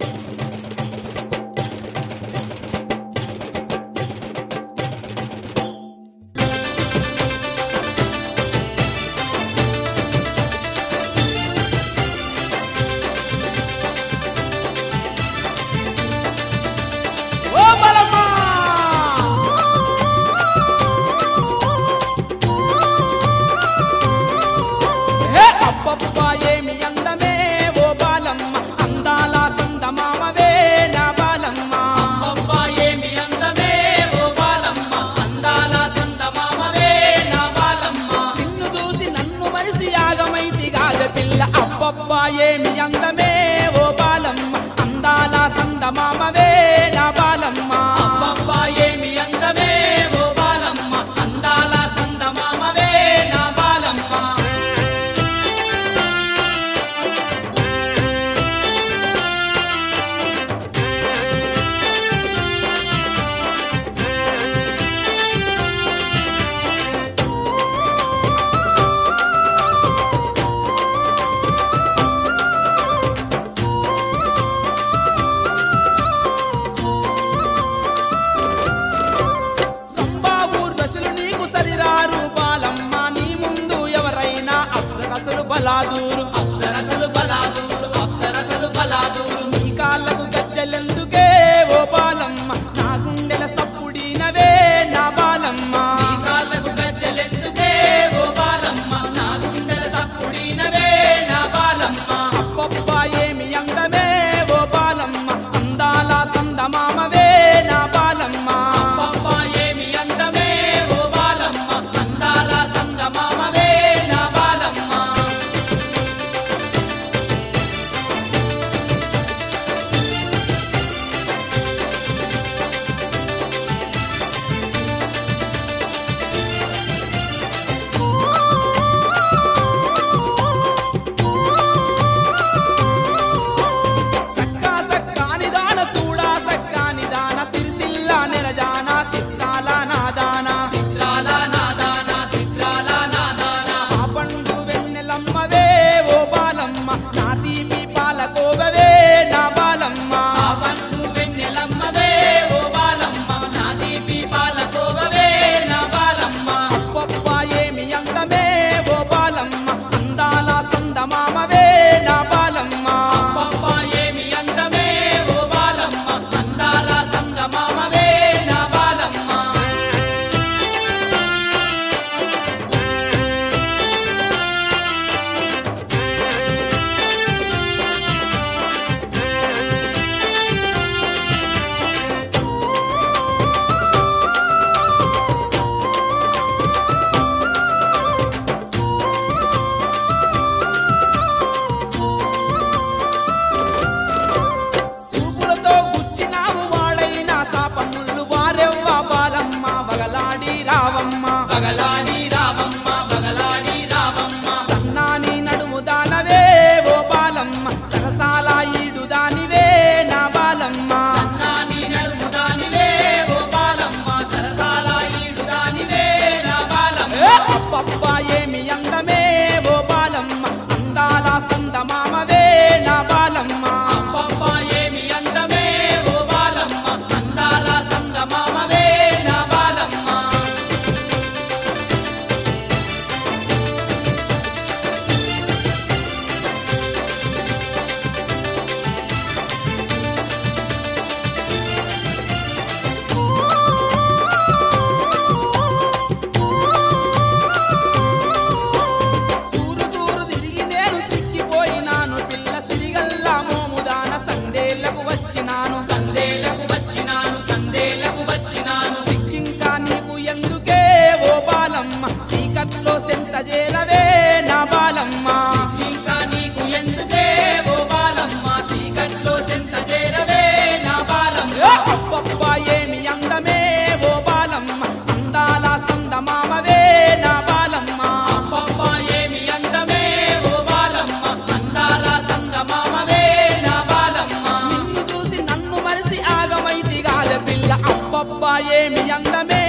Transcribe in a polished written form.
అబ్బబ్బా ఏమి అందమే ఓ బాలమ్మ అందాల సందమామవే నా బాలమ్మ అబ్బబ్బా ఏమి అందమే ఓ బాలమ్మ అందాల సందమామవే నా బాలమ్మ బలాదూరు అప్సరసలు బలాదూరు అప్సరసలు బలాదూరు నీ కాళ్ళకు గజ్జలెందుకే ఓ బాలమ్మ నా గుండెల సప్పుడినవే నా బాలమ్మ నీ కాళ్ళకు గజ్జలెందుకే ఓ బాలమ్మ నా గుండెల సప్పుడినవే నా బాలమ్మ అబ్బబ్బా ఏమి అందమే ఓ బాలమ్మ అందాల సందమామవే నా బాలమ్మ అబ్బబ్బా ఏమి అందమే ఓ బాలమ్మ అందాల సందమామవే నా బాలమ్మ బగలాడి రావమ్మ బగలాడి రావమ్మ సన్నాని నడుము దానవే ఓ బాలమ్మ సరసాల ఈడు దానివే నా బాలమ్మ సన్నాని నడుము దానివే ఓ బాలమ్మ సరసాల ఈడు దానివే నా బాలమ్మ అబ్బబ్బా ఏమి అందమే ఓ బాలమ్మ అందాల సందమామవే నా బాలమ్మ అబ్బబ్బా ఏమి అందమే ఓ బాలమ్మ అందాల సందమామవే నా బాలమ్మ సీకట్లో సెంత చేరవే నా బాలమ్మ ఇంకా నీకు ఎందుకే ఓ బాలమ్మ సీకట్లో సెంత చేరవే నా బాలమ్మ అబ్బబ్బా ఏమి అందమే ఓ బాలమ్మ అందాల సందమామవే నా బాలమ్మ అబ్బబ్బా ఏమి అందమే ఓ బాలమ్మ అందాల సందమామవే నా బాలమ్మ నిన్ను చూసి నన్ను మరిసి ఆగమైతి గాల పిల్ల అబ్బబ్బా ఏమి అందమే